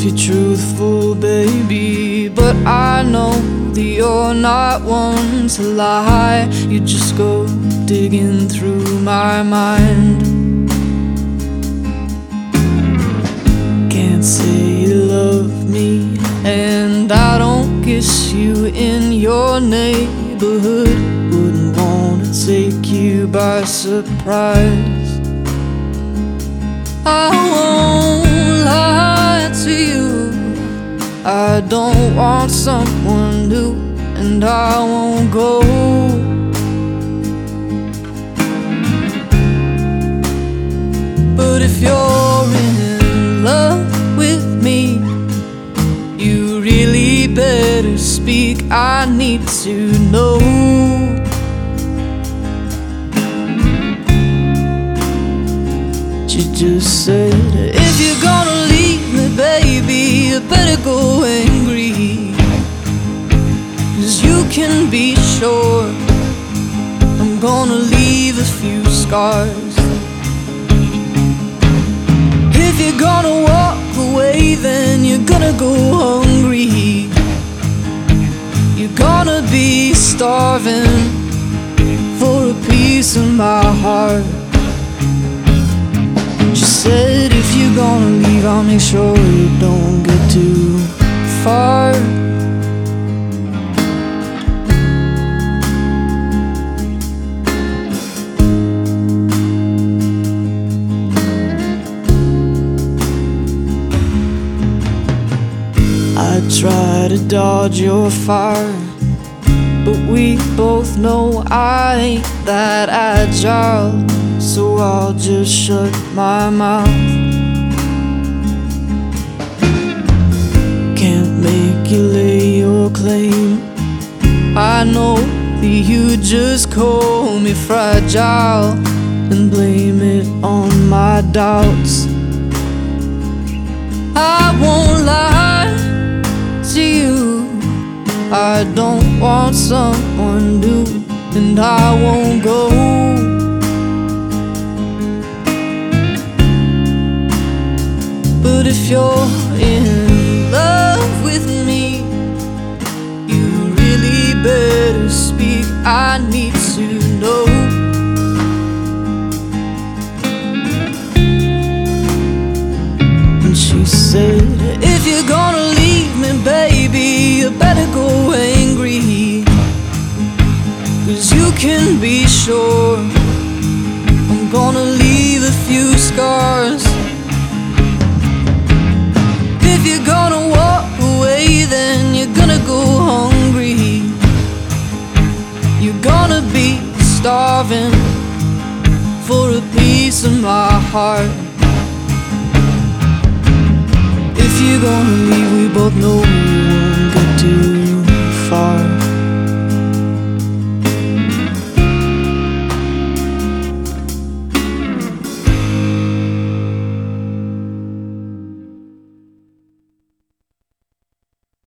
you're truthful, baby, but I know that you're not one to lie. You just go digging through my mind. Can't say you love me, and I don't kiss you in your neighborhood. Wouldn't wanna take you by surprise. I won't lie to you, I don't want someone new, and I won't go. But if you're in love with me, you really better speak, I need to know. She just said, if you're gonna leave me, baby, you better go angry. 'Cause you can be sure I'm gonna leave a few scars. If you're gonna walk away, then you're gonna go hungry. You're gonna be starving for a piece of my heart. She said, if you're gonna leave, I'll make sure you don't get too far. I try to dodge your fire, but we both know I ain't that agile. So I'll just shut my mouth. Can't make you lay your claim. I know that you just call me fragile and blame it on my doubts. I won't lie to you, I don't want someone new, and I won't go. But if you're in love with me, you really better speak, I need to know. And she said, if you're gonna leave me, baby, you better go angry. 'Cause you can be sure I'm gonna leave a few scars. If you're gonna walk away, then you're gonna go hungry. You're gonna be starving for a piece of my heart. If you're gonna leave, we both know we won't get too